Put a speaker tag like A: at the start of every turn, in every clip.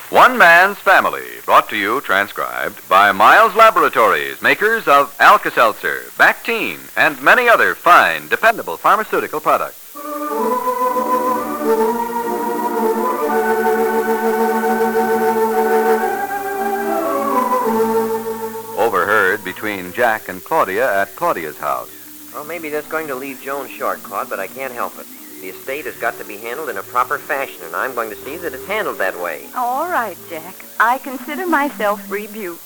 A: One Man's Family, brought to you, transcribed, by Miles Laboratories, makers of Alka-Seltzer, Bactine, and many other fine, dependable pharmaceutical products. Overheard between Jack and Claudia at Claudia's house.
B: Well, maybe that's going to leave Joan short, Claude, but I can't help it. The estate has got to be handled in a proper fashion, and I'm going to see that it's handled that way.
C: All right, Jack. I consider myself rebuked.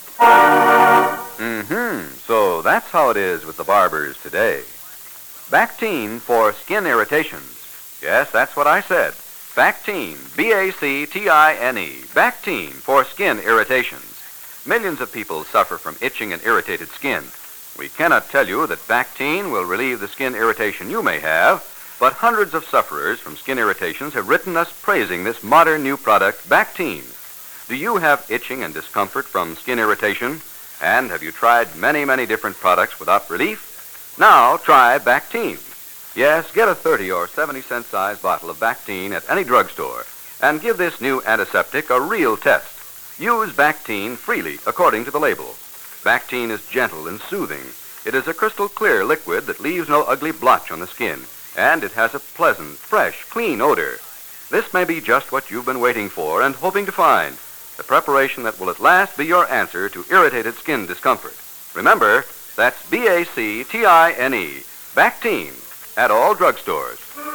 A: So that's how it is with the barbers today. Bactine for skin irritations. Yes, that's what I said. Bactine, B-A-C-T-I-N-E. Bactine for skin irritations. Millions of people suffer from itching and irritated skin. We cannot tell you that Bactine will relieve the skin irritation you may have, but hundreds of sufferers from skin irritations have written us praising this modern new product, Bactine. Do you have itching and discomfort from skin irritation? And have you tried many, many different products without relief? Now try Bactine. Yes, get a 30 or 70-cent size bottle of Bactine at any drugstore and give this new antiseptic a real test. Use Bactine freely according to the label. Bactine is gentle and soothing. It is a crystal clear liquid that leaves no ugly blotch on the skin. And it has a pleasant, fresh, clean odor. This may be just what you've been waiting for and hoping to find. The preparation that will at last be your answer to irritated skin discomfort. Remember, that's B-A-C-T-I-N-E, Bactine, at all drugstores.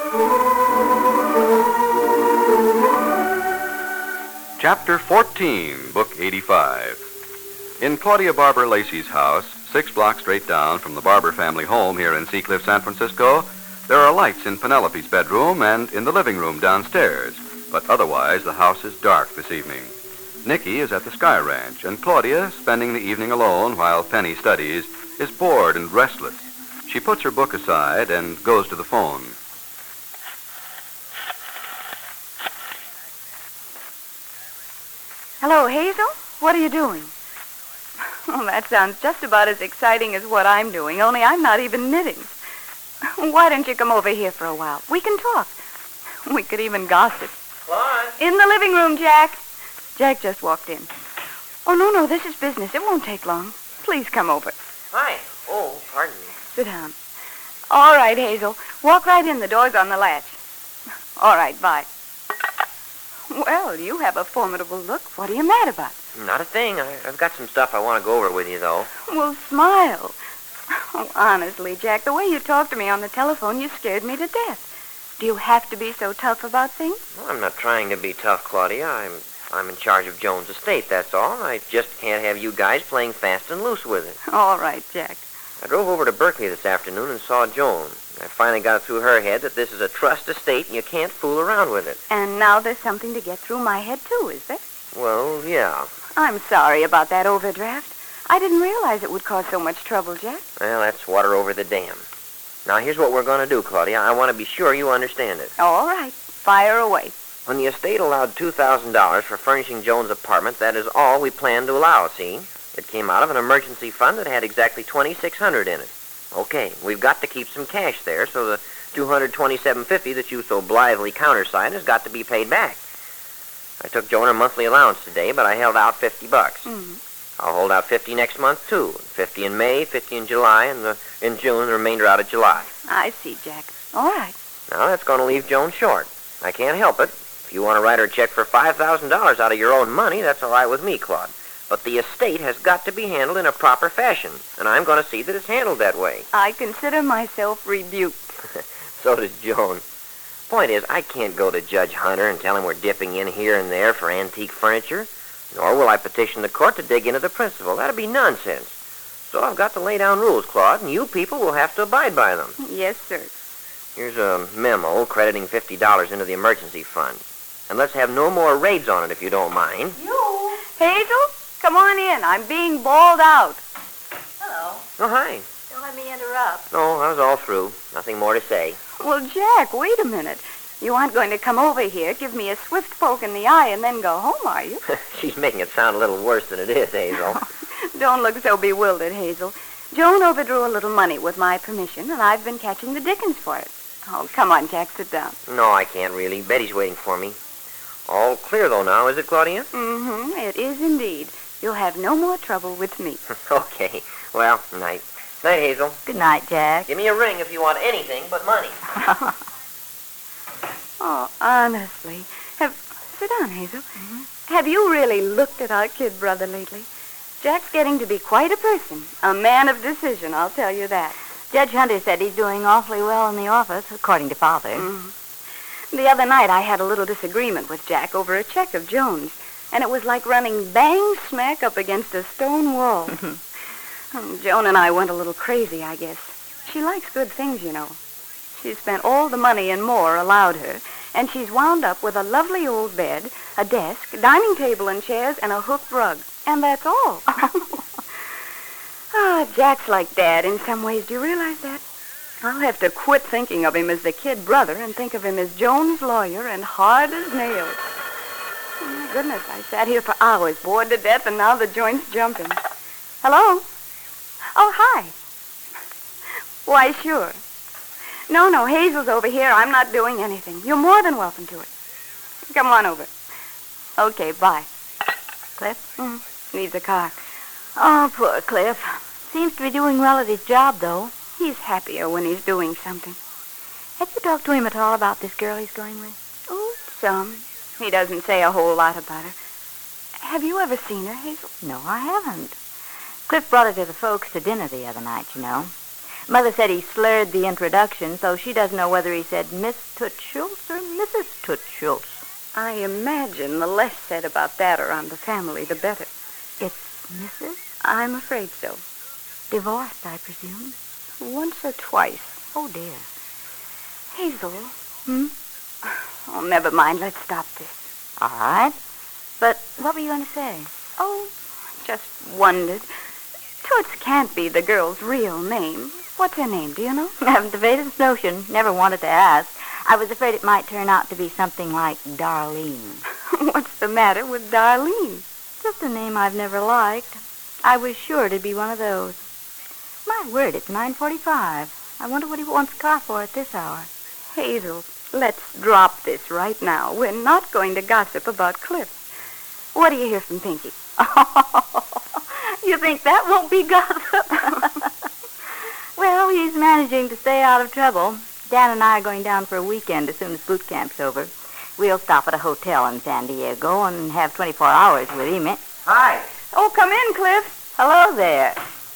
A: Chapter 14, Book 85. In Claudia Barber Lacey's house, 6 blocks straight down from the Barber family home here in Seacliff, San Francisco, there are lights in Penelope's bedroom and in the living room downstairs, but otherwise the house is dark this evening. Nicky is at the Sky Ranch, and Claudia, spending the evening alone while Penny studies, is bored and restless. She puts her book aside and goes to the phone.
C: Hello, Hazel? What are you doing? Oh, that sounds just about as exciting as what I'm doing, only I'm not even knitting. Why don't you come over here for a while? We can talk. We could even gossip.
B: Claude?
C: In the living room, Jack. Jack just walked in. Oh, no, this is business. It won't take long. Please come over.
B: Hi. Oh, pardon me.
C: Sit down. All right, Hazel. Walk right in. The door's on the latch. All right, bye. Well, you have a formidable look. What are you mad about?
B: Not a thing. I've got some stuff I want to go over with you, though.
C: Well, smile. Oh, honestly, Jack, the way you talked to me on the telephone, you scared me to death. Do you have to be so tough about things?
B: Well, I'm not trying to be tough, Claudia. I'm in charge of Joan's estate, that's all. I just can't have you guys playing fast and loose with it.
C: All right, Jack.
B: I drove over to Berkeley this afternoon and saw Joan. I finally got through her head that this is a trust estate and you can't fool around with it.
C: And now there's something to get through my head, too, is there?
B: Well, yeah.
C: I'm sorry about that overdraft. I didn't realize it would cause so much trouble, Jack.
B: Well, that's water over the dam. Now, here's what we're going to do, Claudia. I want to be sure you understand it.
C: All right. Fire away.
B: When the estate allowed $2,000 for furnishing Joan's apartment, that is all we planned to allow, see? It came out of an emergency fund that had exactly $2,600 in it. Okay, we've got to keep some cash there, so the $227.50 that you so blithely countersigned has got to be paid back. I took Joan her monthly allowance today, but I held out $50.
C: Mm-hmm.
B: I'll hold out 50 next month, too. 50 in May, 50 in July, and in June, the remainder out of July.
C: I see, Jack. All right.
B: Now, that's going to leave Joan short. I can't help it. If you want to write her a check for $5,000 out of your own money, that's all right with me, Claude. But the estate has got to be handled in a proper fashion, and I'm going to see that it's handled that way.
C: I consider myself rebuked.
B: So does Joan. Point is, I can't go to Judge Hunter and tell him we're dipping in here and there for antique furniture. Nor will I petition the court to dig into the principal. That'd be nonsense. So I've got to lay down rules, Claude, and you people will have to abide by them.
C: Yes, sir.
B: Here's a memo crediting $50 into the emergency fund. And let's have no more raids on it, if you don't mind.
C: You? Hazel? Come on in. I'm being bawled out. Hello.
B: Oh, hi.
C: Don't let me interrupt.
B: No, I was all through. Nothing more to say.
C: Well, Jack, wait a minute. You aren't going to come over here, give me a swift poke in the eye, and then go home, are you?
B: She's making it sound a little worse than it is, Hazel.
C: Don't look so bewildered, Hazel. Joan overdrew a little money with my permission, and I've been catching the dickens for it. Oh, come on, Jack, sit down.
B: No, I can't really. Betty's waiting for me. All clear, though, now, is it, Claudia?
C: Mm-hmm. It is indeed. You'll have no more trouble with me.
B: Okay. Well, night. Night, Hazel.
D: Good night, Jack.
B: Give me a ring if you want anything but money.
C: Oh, honestly. Sit down, Hazel. Mm-hmm. Have you really looked at our kid brother lately? Jack's getting to be quite a person. A man of decision, I'll tell you that.
D: Judge Hunter said he's doing awfully well in the office, according to Father.
C: Mm-hmm. The other night I had a little disagreement with Jack over a check of Joan's, and it was like running bang smack up against a stone wall. Joan and I went a little crazy, I guess. She likes good things, you know. She's spent all the money and more allowed her, and she's wound up with a lovely old bed, a desk, dining table and chairs, and a hooked rug. And that's all. Jack's like Dad in some ways. Do you realize that? I'll have to quit thinking of him as the kid brother and think of him as Joan's lawyer and hard as nails. Oh, my goodness, I sat here for hours, bored to death, and now the joint's jumping. Hello? Oh, hi. Why, sure. No, Hazel's over here. I'm not doing anything. You're more than welcome to it. Come on over. Okay, bye.
D: Cliff?
C: Needs a car.
D: Oh, poor Cliff. Seems to be doing well at his job, though.
C: He's happier when he's doing something.
D: Have you talked to him at all about this girl he's going with?
C: Oh, some. He doesn't say a whole lot about her. Have you ever seen her, Hazel?
D: No, I haven't. Cliff brought her to the folks to dinner the other night, you know. Mother said he slurred the introduction, so she doesn't know whether he said Miss Toots Schultz or Mrs. Toots Schultz.
C: I imagine the less said about that around the family, the better.
D: It's Mrs.?
C: I'm afraid so.
D: Divorced, I presume?
C: Once or twice.
D: Oh, dear.
C: Hazel. Oh, never mind. Let's stop this.
D: All right. But what were you going to say?
C: Oh, just wondered. Toots can't be the girl's real name. What's her name, do you know?
D: I haven't the vaguest notion. Never wanted to ask. I was afraid it might turn out to be something like Darlene.
C: What's the matter with Darlene?
D: Just a name I've never liked. I was sure it'd be one of those. My word, it's 9:45. I wonder what he wants a car for at this hour.
C: Hazel, let's drop this right now. We're not going to gossip about Cliff. What do you hear from Pinky?
D: You think that won't be gossip? Well, he's managing to stay out of trouble. Dan and I are going down for a weekend as soon as boot camp's over. We'll stop at a hotel in San Diego and have 24 hours with him.
B: Hi.
C: Oh, come in, Cliff.
D: Hello there.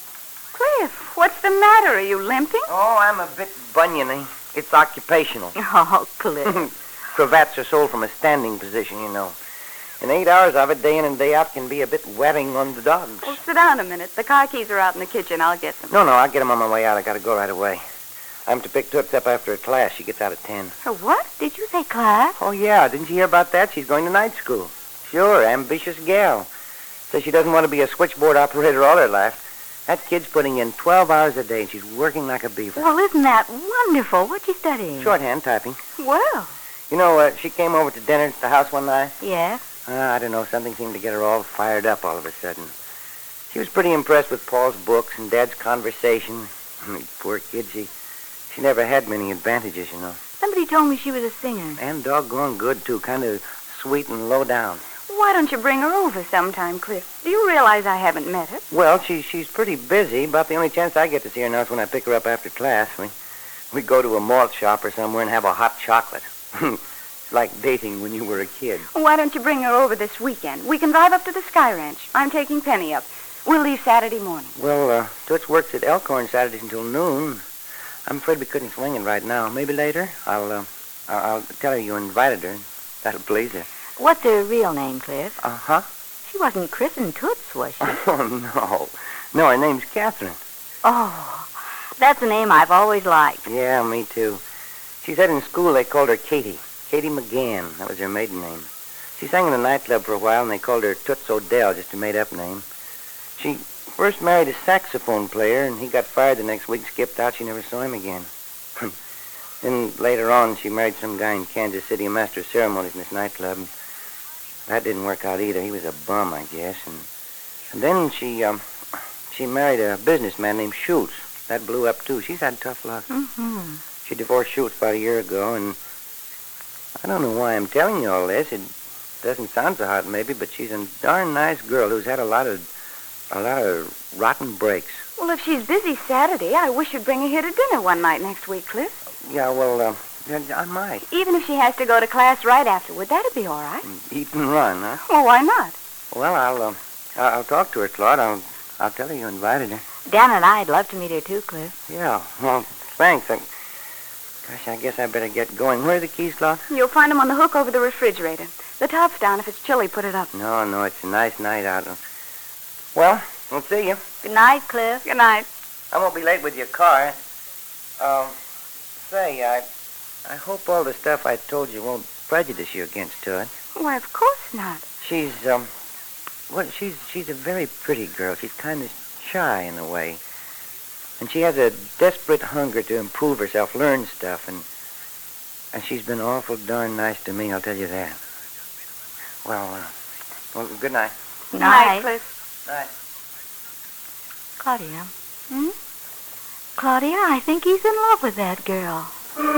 C: Cliff, what's the matter? Are you limping?
E: Oh, I'm a bit buniony. It's occupational.
D: Oh, Cliff.
E: Cravats are sold from a standing position, you know. And 8 hours of it, day in and day out, can be a bit wearing on the dogs.
C: Oh, sit down a minute. The car keys are out in the kitchen. I'll get them.
E: No, I'll get them on my way out. I gotta go right away. I'm to pick Toots up after her class. She gets out at 10.
C: Her what?
D: Did you say class?
E: Oh, yeah. Didn't you hear about that? She's going to night school. Sure, ambitious gal. Says she doesn't want to be a switchboard operator all her life. That kid's putting in 12 hours a day, and she's working like a beaver.
D: Well, isn't that wonderful? What's she studying?
E: Shorthand typing.
C: Well.
E: You know, she came over to dinner at the house one night.
D: Yes?
E: I don't know. Something seemed to get her all fired up all of a sudden. She was pretty impressed with Paul's books and Dad's conversation. Poor kid, she never had many advantages, you know.
D: Somebody told me she was a singer.
E: And doggone good, too. Kind of sweet and low down.
C: Why don't you bring her over sometime, Cliff? Do you realize I haven't met her?
E: Well, she's pretty busy. About the only chance I get to see her now is when I pick her up after class. We go to a malt shop or somewhere and have a hot chocolate. It's like dating when you were a kid.
C: Why don't you bring her over this weekend? We can drive up to the Sky Ranch. I'm taking Penny up. We'll leave Saturday morning.
E: Well, Toots works at Elkhorn Saturdays until noon. I'm afraid we couldn't swing it right now. Maybe later. I'll tell her you invited her. That'll please her.
D: What's her real name, Cliff?
E: Uh-huh.
D: She wasn't christened Toots, was she?
E: Oh, no. No, her name's Catherine.
D: Oh, that's a name I've always liked.
E: Yeah, me too. She said in school they called her Katie. Katie McGann. That was her maiden name. She sang in a nightclub for a while, and they called her Toots Odell, just a made-up name. She first married a saxophone player, and he got fired the next week, skipped out. She never saw him again. Then later on, she married some guy in Kansas City, a master of ceremonies in this nightclub. That didn't work out either. He was a bum, I guess. And then she married a businessman named Schultz. That blew up, too. She's had tough luck.
D: Mm-hmm.
E: She divorced Schultz about a year ago, and I don't know why I'm telling you all this. Doesn't sound so hot, maybe, but she's a darn nice girl who's had a lot of rotten breaks.
C: Well, if she's busy Saturday, I wish you'd bring her here to dinner one night next week, Cliff.
E: Yeah, well, I might.
C: Even if she has to go to class right afterward, that'd be all right.
E: Eat and run, huh?
C: Well, why not?
E: Well, I'll talk to her, Claude. I'll tell her you invited her.
D: Dan and I'd love to meet her too, Cliff.
E: Yeah, well, thanks. Gosh, I guess I better get going. Where are the keys, Claude?
C: You'll find them on the hook over the refrigerator. The top's down. If it's chilly, put it up.
E: No, it's a nice night out. Well, we'll see you.
D: Good night, Cliff.
C: Good night.
E: I won't be late with your car. Say, I hope all the stuff I told you won't prejudice you against Todd.
C: Why, of course not.
E: She's a very pretty girl. She's kind of shy in a way. And she has a desperate hunger to improve herself, learn stuff, and she's been awful darn nice to me, I'll tell you that. Well, good night.
C: Good night, Cliff.
E: Night.
D: Claudia. Claudia, I think he's in love with that girl.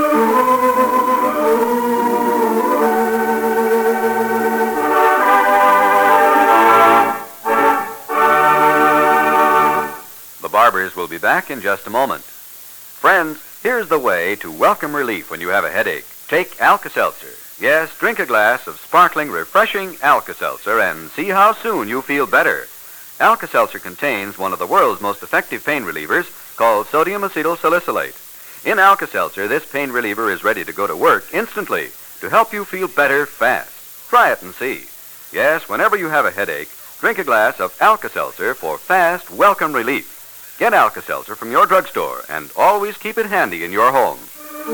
A: The Barbers will be back in just a moment. Friends, here's the way to welcome relief when you have a headache. Take Alka-Seltzer. Yes, drink a glass of sparkling, refreshing Alka-Seltzer and see how soon you feel better. Alka-Seltzer contains one of the world's most effective pain relievers called sodium acetylsalicylate. In Alka-Seltzer, this pain reliever is ready to go to work instantly to help you feel better fast. Try it and see. Yes, whenever you have a headache, drink a glass of Alka-Seltzer for fast, welcome relief. Get Alka-Seltzer from your drugstore and always keep it handy in your home.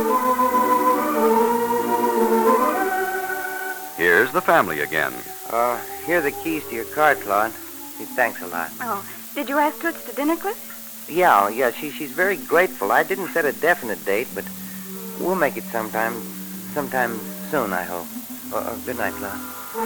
A: Here's the family again.
E: Here are the keys to your car, Claude. Thanks a lot.
C: Oh, did you ask Toots to dinner, Cliff?
E: Yeah, she's very grateful. I didn't set a definite date, but we'll make it sometime soon, I hope. Good night, Claude.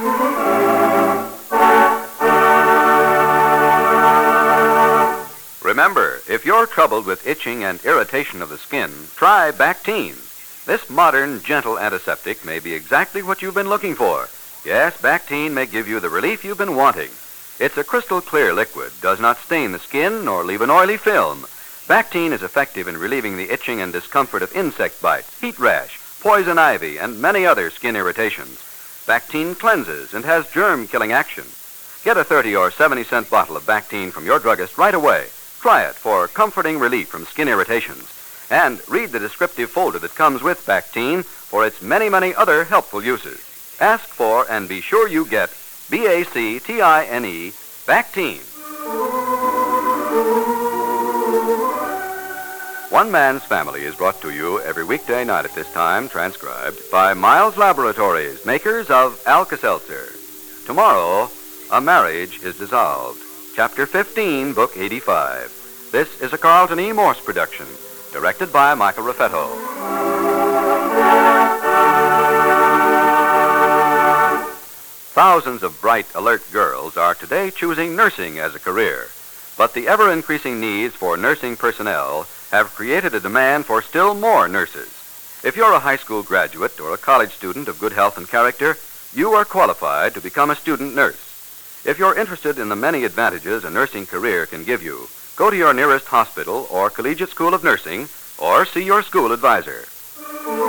A: Remember, if you're troubled with itching and irritation of the skin, try Bactine. This modern, gentle antiseptic may be exactly what you've been looking for. Yes, Bactine may give you the relief you've been wanting. It's a crystal clear liquid, does not stain the skin nor leave an oily film. Bactine is effective in relieving the itching and discomfort of insect bites, heat rash, poison ivy, and many other skin irritations. Bactine cleanses and has germ-killing action. Get a 30 or 70-cent bottle of Bactine from your druggist right away. Try it for comforting relief from skin irritations. And read the descriptive folder that comes with Bactine for its many, many other helpful uses. Ask for and be sure you get Bactine, Bactine. One Man's Family is brought to you every weekday night at this time, transcribed by Miles Laboratories, makers of Alka-Seltzer. Tomorrow, A Marriage is Dissolved. Chapter 15, Book 85. This is a Carlton E. Morse production, directed by Michael Raffetto. Thousands of bright, alert girls are today choosing nursing as a career. But the ever-increasing needs for nursing personnel have created a demand for still more nurses. If you're a high school graduate or a college student of good health and character, you are qualified to become a student nurse. If you're interested in the many advantages a nursing career can give you, go to your nearest hospital or collegiate school of nursing or see your school advisor.